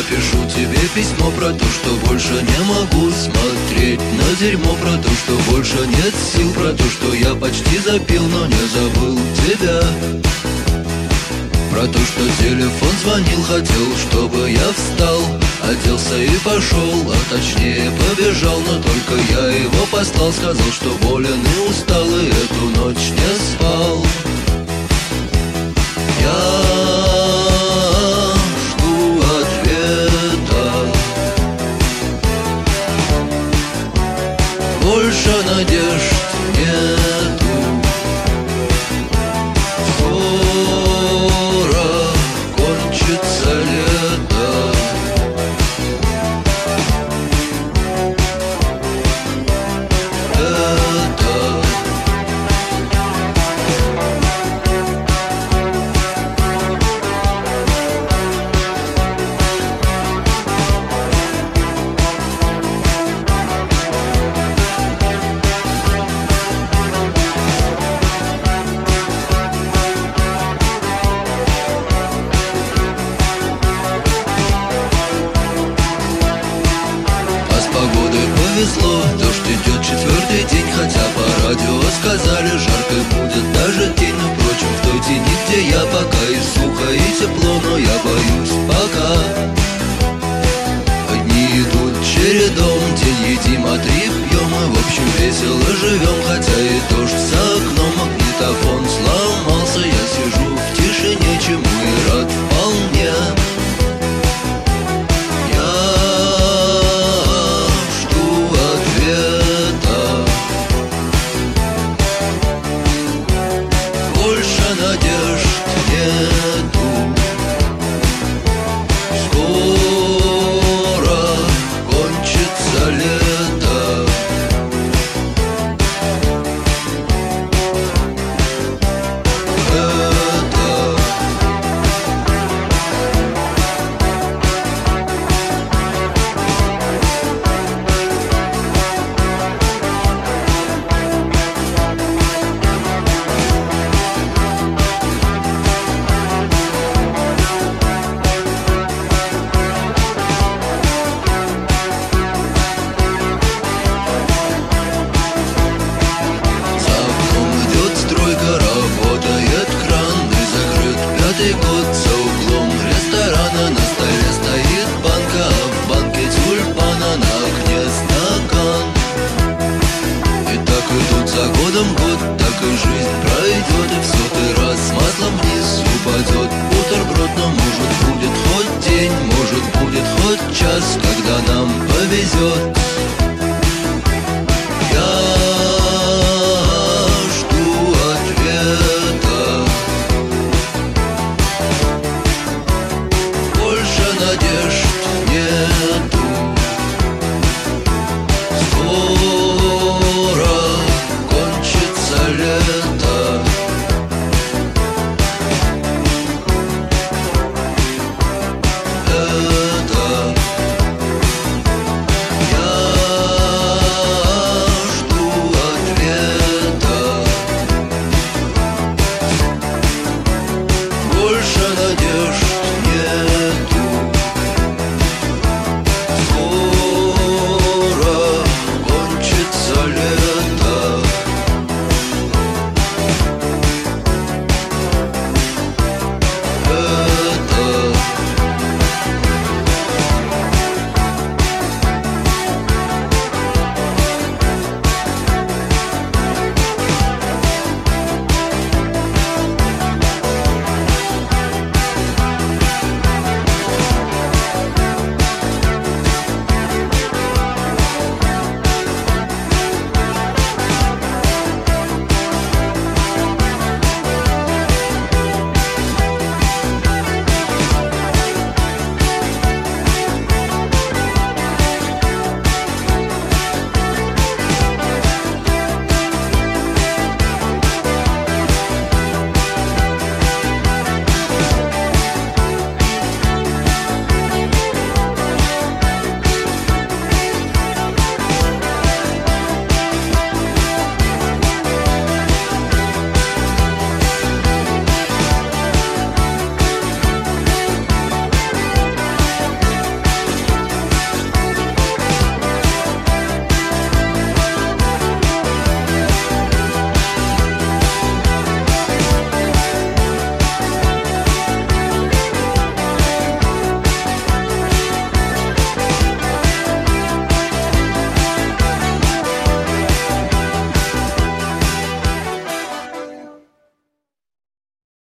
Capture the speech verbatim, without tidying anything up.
напишу тебе письмо про то, что больше не могу смотреть на дерьмо, про то, что больше нет сил, про то, что я почти запил, но не забыл тебя. Про то, что телефон звонил, хотел, чтобы я встал, оделся и пошел, а точнее побежал. Но только я его послал, сказал, что болен и устал, и эту ночь не спал. Я жду ответа, больше надежд нету. Кончится лето, это повезло, дождь идет четвертый день, хотя по радио сказали, жарко будет даже тень. Но впрочем, в той тени, где я, пока и сухо, и тепло, но я боюсь пока. Одни идут чередом, день едим, а три пьем, и в общем весело живем, хотя и дождь за окном, магнитофон сломался. Я сижу в тишине, чему и рад вполне. Надежд нету, скоро кончится лето. Это пятый год, за углом ресторана на столе стоит банка, а в банке тюльпана, на окне стакан. И так идут за годом год, так и жизнь пройдет, и в сотый раз маслом вниз упадет бутерброд. Но может будет хоть день, может будет хоть час, когда нам повезет.